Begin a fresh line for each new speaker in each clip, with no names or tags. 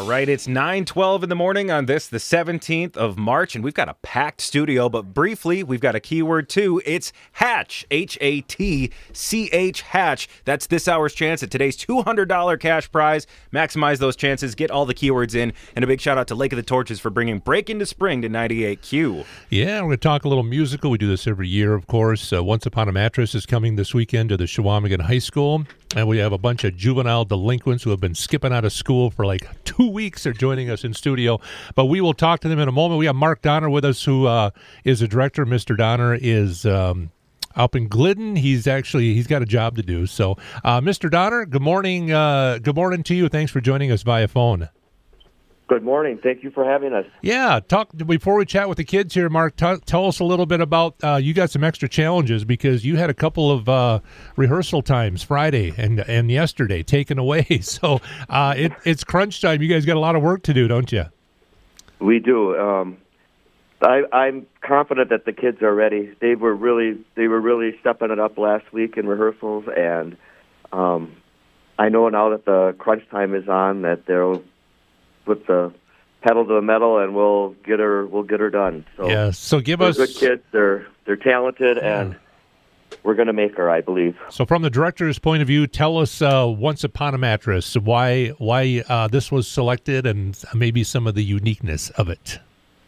All right, it's 9:12 in the morning on this, the 17th of March, and we've got a packed studio, but briefly, we've got a keyword too. It's Hatch, H-A-T-C-H, Hatch. That's this hour's chance at today's $200 cash prize. Maximize those chances, get all the keywords in, and a big shout out to Lake of the Torches for bringing Break Into Spring to 98Q.
Yeah, we're going to talk a little musical. We do this every year, of course. Once Upon a Mattress is coming this weekend to the Chequamegon High School, and we have a bunch of juvenile delinquents who have been skipping out of school for like 2 weeks. They're joining us in studio, but we will talk to them in a moment. We have Mark Donner with us, who is a director. Mr. Donner is up in Glidden. He's got a job to do. So, Mr. Donner, good morning. Good morning to you. Thanks for joining us via phone.
Good morning. Thank you for having us.
Yeah, before we chat with the kids here, Mark, tell us a little bit about, you got some extra challenges because you had a couple of rehearsal times, Friday and yesterday, taken away. So it's crunch time. You guys got a lot of work to do, don't you?
We do. I'm confident that the kids are ready. They were really stepping it up last week in rehearsals, and I know now that the crunch time is on that they'll put the pedal to the metal, and we'll get her done. So
yeah. So give
they're
us
good kids. They're talented, and we're going to make her, I believe.
So from the director's point of view, tell us Once Upon a Mattress, why this was selected, and maybe some of the uniqueness of it.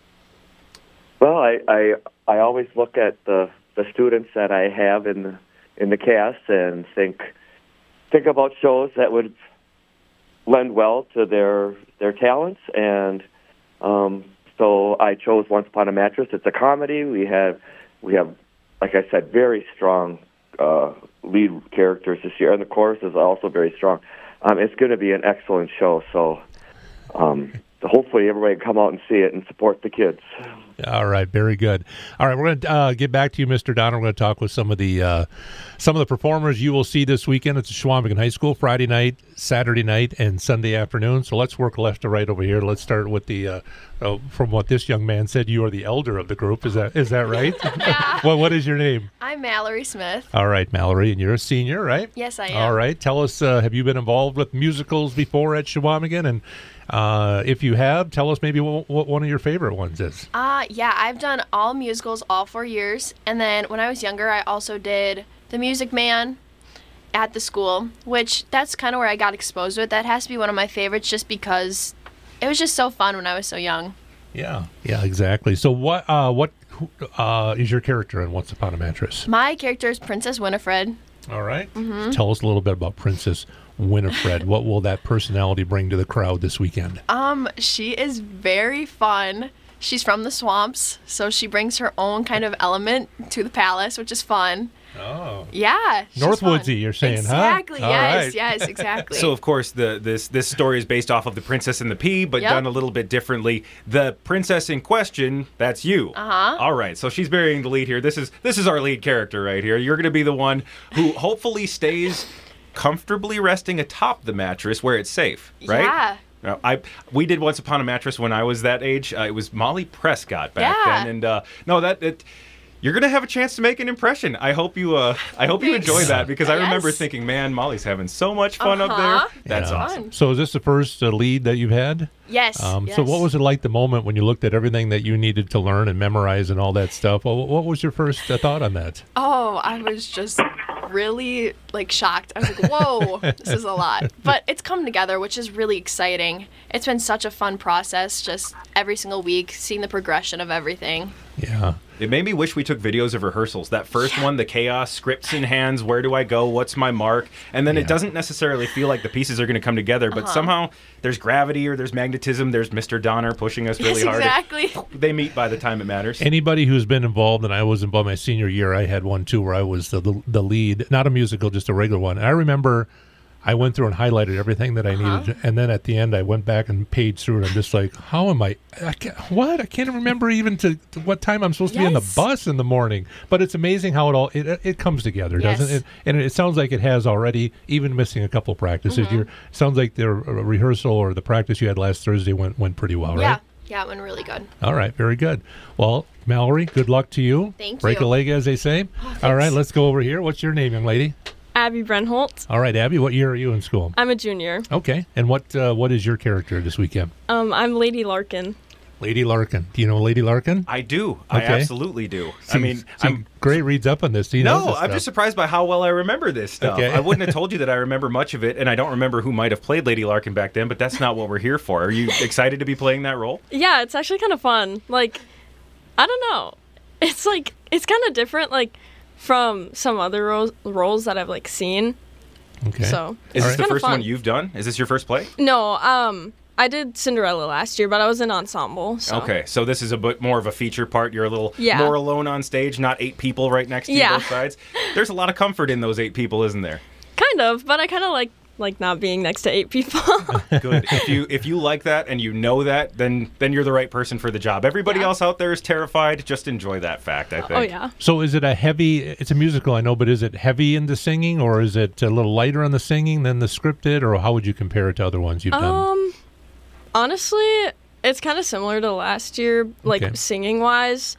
Well, I always look at the students that I have in the cast and think about shows that would lend well to their talents, and so I chose Once Upon a Mattress. It's a comedy. We have, like I said, very strong lead characters this year, and the chorus is also very strong. It's going to be an excellent show, so hopefully everybody can come out and see it and support the kids.
All right, very good. All right, we're going to get back to you, Mr. Donner. We're going to talk with some of the performers you will see this weekend at the Chequamegon High School, Friday night, Saturday night, and Sunday afternoon. So let's work left to right over here. Let's start with the from what this young man said, you are the elder of the group. Is that right?
Yeah.
Well, what is your name?
I'm Mallory Smith.
All right, Mallory, and you're a senior, right?
Yes, I am.
All right, tell us, have you been involved with musicals before at Chequamegon? And if you have, tell us maybe what one of your favorite ones is.
Yeah, I've done all musicals all 4 years. And then when I was younger, I also did The Music Man at the school, which that's kind of where I got exposed with. That has to be one of my favorites just because it was just so fun when I was so young.
Yeah, exactly. So what is your character in Once Upon a Mattress?
My character is Princess Winifred.
All right. Mm-hmm. Tell us a little bit about Princess Winifred. What will that personality bring to the crowd this weekend?
She is very fun. She's from the swamps, so she brings her own kind of element to the palace, which is fun.
Oh.
Yeah.
Northwoodsy, you're saying,
exactly,
huh?
Yes,
right.
Yes, exactly.
So, of course, this story is based off of The Princess and the Pea, but
Yep.
done a little bit differently. The princess in question, that's you.
Uh-huh.
All right, so she's bearing the lead here. This is our lead character right here. You're going to be the one who hopefully stays comfortably resting atop the mattress where it's safe, right?
Yeah.
We did Once Upon a Mattress when I was that age. It was Molly Prescott back
Yeah.
then, and you're gonna have a chance to make an impression. I hope you enjoy that, because I remember
Yes.
thinking, man, Molly's having so much fun up
Uh-huh.
there. That's
Yeah.
awesome.
So is this the first lead that you've had?
Yes,
So
yes.
what was it like the moment when you looked at everything that you needed to learn and memorize and all that stuff? What was your first thought on that?
Oh, I was just really shocked. I was like, whoa, this is a lot. But it's come together, which is really exciting. It's been such a fun process, just every single week, seeing the progression of everything.
Yeah.
It made me wish we took videos of rehearsals. That first one, the chaos, scripts in hands, where do I go, what's my mark? And then it doesn't necessarily feel like the pieces are going to come together, but somehow there's gravity or there's magnetism, there's Mr. Donner pushing us really hard.
Exactly.
They meet by the time it matters.
Anybody who's been involved, and I was involved my senior year, I had one too where I was the lead, not a musical, just a regular one. And I remember I went through and highlighted everything that I needed, and then at the end I went back and paged through it. I'm just like, how am I can't remember even to what time I'm supposed to be on the bus in the morning. But it's amazing how it comes together, doesn't it? And it sounds like it has already, even missing a couple of practices. Sounds like the rehearsal or the practice you had last Thursday went pretty well, right?
Yeah, it went really good.
All right, very good. Well, Mallory, good luck to you.
Thank
Break
you.
a leg, as they say.
Oh,
all right, let's go over here. What's your name, young lady?
Abby Brenholt.
All right, Abby, what year are you in school?
I'm a junior.
Okay, and what is your character this weekend?
I'm Lady Larkin.
Lady Larkin. Do you know Lady Larkin?
I do. I
Okay.
absolutely do. I mean,
Gray reads up on this. Do you know
No,
this
I'm
stuff?
just surprised by how well I remember this stuff.
Okay.
I wouldn't have told you that I remember much of it, and I don't remember who might have played Lady Larkin back then, but that's not what we're here for. Are you excited to be playing that role?
Yeah, it's actually kind of fun. Like, I don't know. It's kind of different, like, from some other roles that I've, like, seen.
Okay.
So,
Is this the
kinda
first
fun.
one you've done? Is this your first play?
No, I did Cinderella last year, but I was in ensemble. So.
Okay, so this is a bit more of a feature part. You're a little
Yeah.
more alone on stage, not 8 people right next to you
Yeah.
both sides. There's a lot of comfort in those 8 people, isn't there?
Kind of, but I kind of like not being next to 8 people.
Good. If you like that and you know that, then you're the right person for the job. Everybody
Yeah.
else out there is terrified. Just enjoy that fact, I think.
Oh, yeah.
So is it it's a musical, I know, but is it heavy in the singing, or is it a little lighter on the singing than the scripted, or how would you compare it to other ones you've done?
Honestly, it's kind of similar to last year, like
Okay.
singing wise.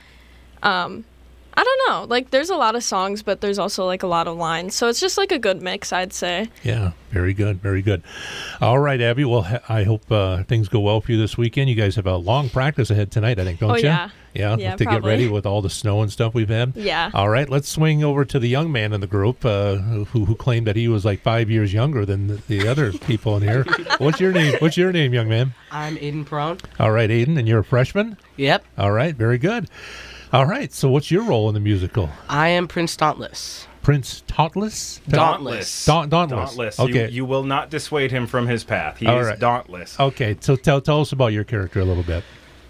I don't know. Like, there's a lot of songs, but there's also like a lot of lines. So it's just like a good mix, I'd say.
Yeah, very good, very good. All right, Abby. Well, I hope things go well for you this weekend. You guys have a long practice ahead tonight, I think, don't
Oh,
you?
yeah.
Yeah,
Yeah,
to get
probably.
ready with all the snow and stuff we've had.
Yeah.
All right, let's swing over to the young man in the group who claimed that he was like 5 years younger than the other people in here. What's your name? What's your name, young man?
I'm Aiden Perone.
All right, Aiden, and you're a freshman?
Yep.
All right, very good. All right, so what's your role in the musical?
I am Prince Dauntless.
Prince Dauntless?
Dauntless.
Dauntless.
Dauntless.
Okay.
You will not dissuade him from his path. He
All
is
right.
dauntless.
Okay, so tell us about your character a little bit.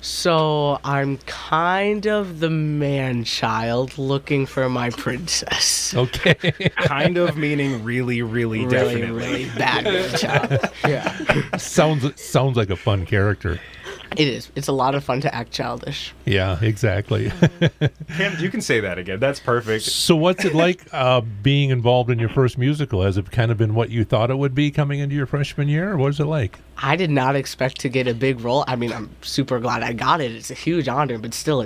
So I'm kind of the man-child looking for my princess.
Okay.
Kind of meaning really, really,
Really,
definitely.
really bad man-child. Yeah.
sounds like a fun character.
It is. It's a lot of fun to act childish.
Yeah, exactly.
Cam, you can say that again. That's perfect.
So what's it like being involved in your first musical? Has it kind of been what you thought it would be coming into your freshman year, or what is it like?
I did not expect to get a big role. I mean, I'm super glad I got it. It's a huge honor, but still,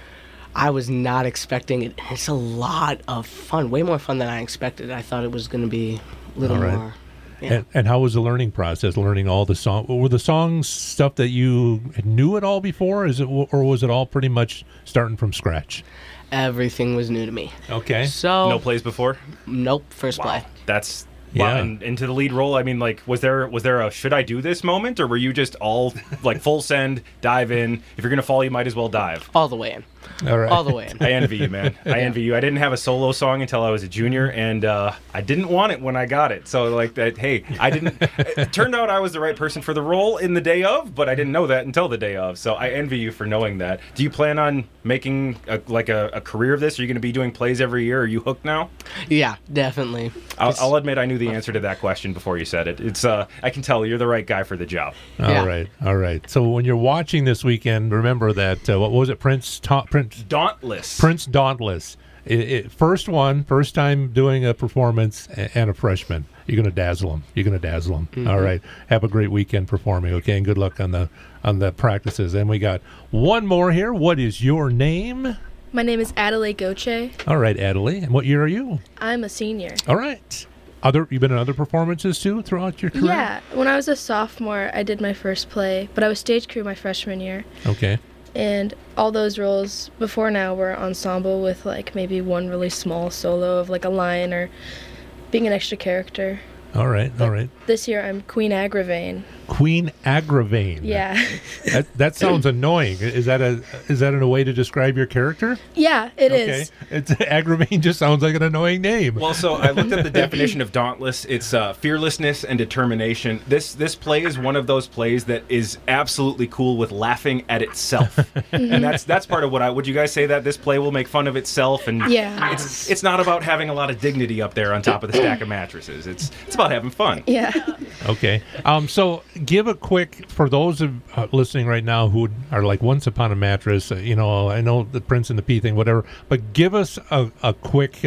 I was not expecting it. It's a lot of fun. Way more fun than I expected. I thought it was going to be a little
All right.
more. Yeah.
And how was the learning process, learning all the songs? Were the songs stuff that you knew it all before, or was it all pretty much starting from scratch?
Everything was new to me.
Okay.
So,
No plays before?
nope, first play.
That's
Yeah.
wow. And into the lead role, I mean, like, was there a should I do this moment, or were you just all like full send, dive in? If you're gonna fall, you might as well dive.
All the way in.
All right.
All the way in.
I envy you, man. I envy you. I didn't have a solo song until I was a junior, and I didn't want it when I got it. So, like that, hey, I didn't. It turned out I was the right person for the role in the day of, but I didn't know that until the day of. So, I envy you for knowing that. Do you plan on making a career of this? Are you going to be doing plays every year? Are you hooked now?
Yeah, definitely.
I'll admit I knew the answer to that question before you said it. It's I can tell you're the right guy for the job.
All right. So when you're watching this weekend, remember that what was it, Prince
Dauntless.
Dauntless. First time doing a performance and a freshman. You're going to dazzle them.
Mm-hmm.
All right. Have a great weekend performing, okay? And good luck on the practices. And we got one more here. What is your name?
My name is Adelaide Goche.
All right, Adelaide. And what year are you?
I'm a senior.
All right. You've been in other performances too throughout your career?
Yeah, when I was a sophomore, I did my first play, but I was stage crew my freshman year.
Okay.
And all those roles before now were ensemble with like maybe one really small solo of like a line or being an extra character.
All right.
This year I'm Queen Agravain.
Queen Agravain.
Yeah.
That sounds annoying. Is that a way to describe your character?
Yeah, it is.
It's Agravain just sounds like an annoying name.
Well, so I looked at the definition of dauntless. It's fearlessness and determination. This play is one of those plays that is absolutely cool with laughing at itself, and that's part of what would you guys say that this play will make fun of itself? And
Yeah.
it's not about having a lot of dignity up there on top of the stack of mattresses. It's about having fun.
Yeah.
Okay. So give a quick, for those of listening right now who are like Once Upon a Mattress, I know the Prince and the Pea thing, whatever, but give us a quick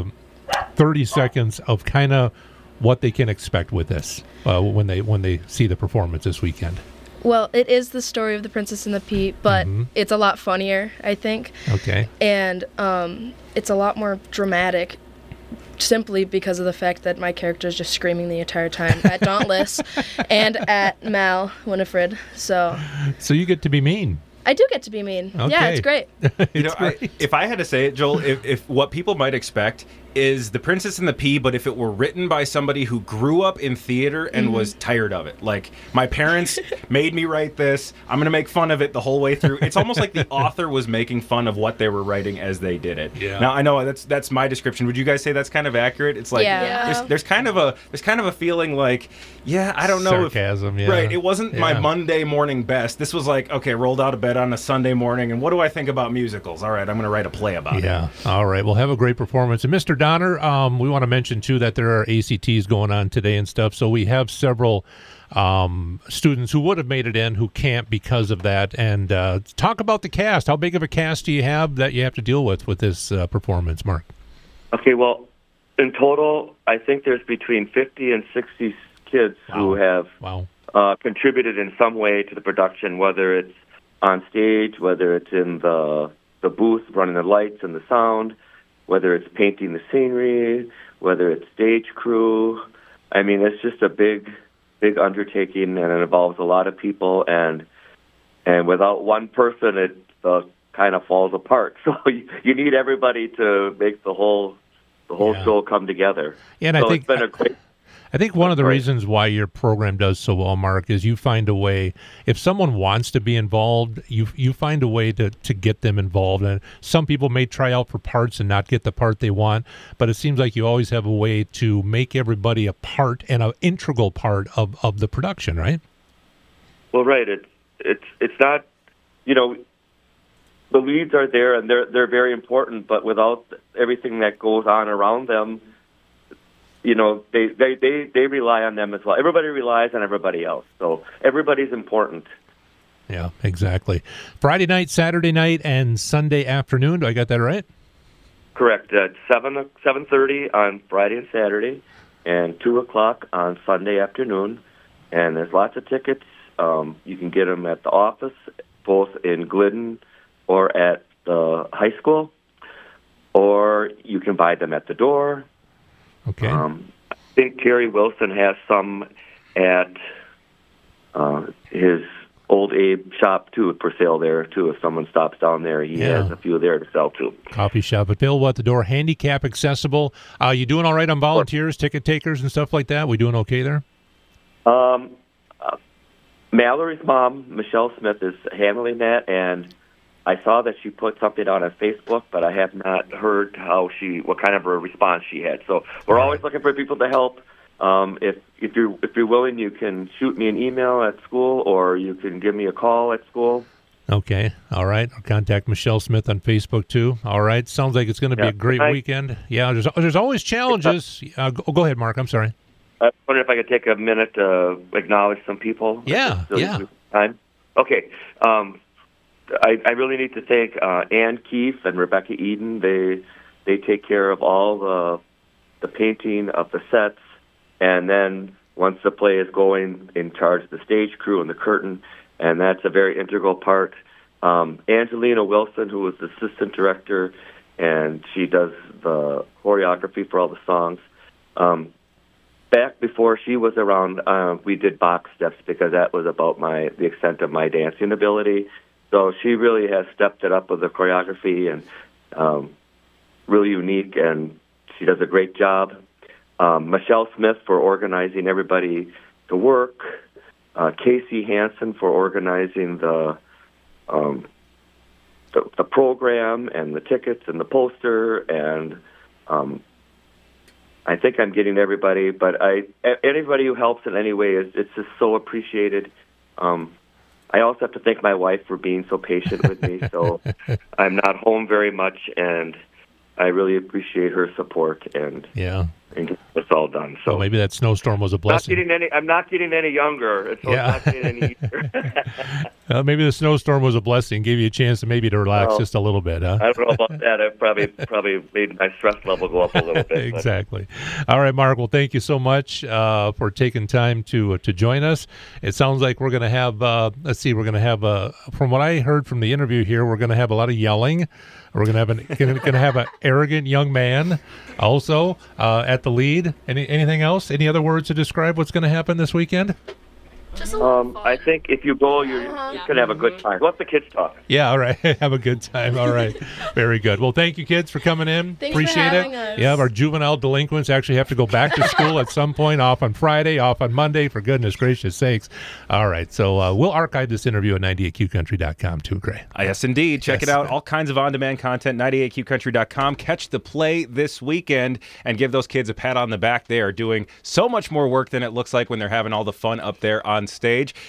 30 seconds of kind of what they can expect with this when they see the performance this weekend.
Well, it is the story of the Princess and the Pea, but it's a lot funnier, I think.
Okay.
And it's a lot more dramatic simply because of the fact that my character is just screaming the entire time at Dauntless and at Mal Winifred. So
you get to be mean.
I do get to be mean.
Okay.
Yeah, it's great.
If I had to say it, Joel, if what people might expect is The Princess and the Pea, but if it were written by somebody who grew up in theater and was tired of it. Like, my parents made me write this. I'm going to make fun of it the whole way through. It's almost like the author was making fun of what they were writing as they did it.
Yeah.
Now, I know that's my description. Would you guys say that's kind of accurate? It's like there's kind of a feeling like, I don't know
sarcasm,
if right. It wasn't my Monday morning best. This was like, okay, rolled out of bed on a Sunday morning, and what do I think about musicals? All right, I'm going to write a play about it.
Yeah. All right. Well, have a great performance. And Mr. Donner, we want to mention, too, that there are ACTs going on today and stuff. So we have several students who would have made it in who can't because of that. And talk about the cast. How big of a cast do you have that you have to deal with this performance, Mark?
Okay, well, in total, I think there's between 50 and 60 kids who have contributed in some way to the production, whether it's on stage, whether it's in the booth running the lights and the sound, whether it's painting the scenery, whether it's stage crew. I mean, it's just a big undertaking, and it involves a lot of people, and without one person, it kind of falls apart. So you need everybody to make the whole show come together.
Yeah, and
so
I think
it's been a great.
I think one of the reasons why your program does so well, Mark, is you find a way. If someone wants to be involved, you find a way to get them involved. And some people may try out for parts and not get the part they want, but it seems like you always have a way to make everybody a part and an integral part of the production, right?
Well, right. It's not, the leads are there and they're very important, but without everything that goes on around them, they rely on them as well. Everybody relies on everybody else, so everybody's important.
Yeah, exactly. Friday night, Saturday night, and Sunday afternoon. Do I got that right?
Correct. At 7:30 on Friday and Saturday, and 2:00 on Sunday afternoon. And there's lots of tickets. You can get them at the office, both in Glidden or at the high school, or you can buy them at the door.
Okay.
I think Terry Wilson has some at his Old Abe shop, too, for sale there, too. If someone stops down there, he has a few there to sell, too.
Coffee shop available at the door, handicap accessible. You doing all right on volunteers, ticket takers, and stuff like that? We doing okay there?
Mallory's mom, Michelle Smith, is handling that, and I saw that she put something out on Facebook, but I have not heard what kind of a response she had. So we're always looking for people to help. If you're willing, you can shoot me an email at school, or you can give me a call at school.
Okay, all right. I'll contact Michelle Smith on Facebook too. All right, sounds like it's going to be a great weekend. Yeah, there's always challenges. Go ahead, Mark. I'm sorry.
I wonder if I could take a minute to acknowledge some people.
Yeah.
Time. Okay. I really need to thank Ann Keefe and Rebecca Eden. They take care of all the painting of the sets, and then once the play is going, in charge of the stage crew and the curtain, and that's a very integral part. Angelina Wilson, who is the assistant director, and she does the choreography for all the songs. Back before she was around, we did box steps because that was about the extent of my dancing ability. So she really has stepped it up with the choreography, and really unique, and she does a great job. Michelle Smith for organizing everybody to work. Casey Hansen for organizing the program and the tickets and the poster, and I think I'm getting everybody, but anybody who helps in any way it's just so appreciated. I also have to thank my wife for being so patient with me. So I'm not home very much, and I really appreciate her support. And and get this all done. So
Well, maybe that snowstorm was a blessing.
I'm not getting any younger. So
Yeah.
it's not getting any easier.
Maybe the snowstorm was a blessing, gave you a chance to relax
Well,
just a little bit, huh?
I don't know about that. It probably made my stress level go up a little bit.
Exactly. All right, Mark. Well, thank you so much for taking time to join us. It sounds like we're going to have, we're going to have, from what I heard from the interview here, we're going to have a lot of yelling. We're going to have an arrogant young man also at the lead. Anything else? Any other words to describe what's going to happen this weekend?
Just a little fun.
I think if you go, you're going to have a good time. Let the kids talk.
Yeah, all right. Have a good time. All right. Very good. Well, thank you, kids, for coming in.
Thanks for
Appreciate
having
it.
us.
Yeah, our juvenile delinquents actually have to go back to school at some point, off on Friday, off on Monday, for goodness gracious sakes. All right. So we'll archive this interview at 98qcountry.com too, Gray.
Yes, indeed. Check it out. All kinds of on-demand content, 98qcountry.com. Catch the play this weekend and give those kids a pat on the back. They are doing so much more work than it looks like when they're having all the fun up there on stage.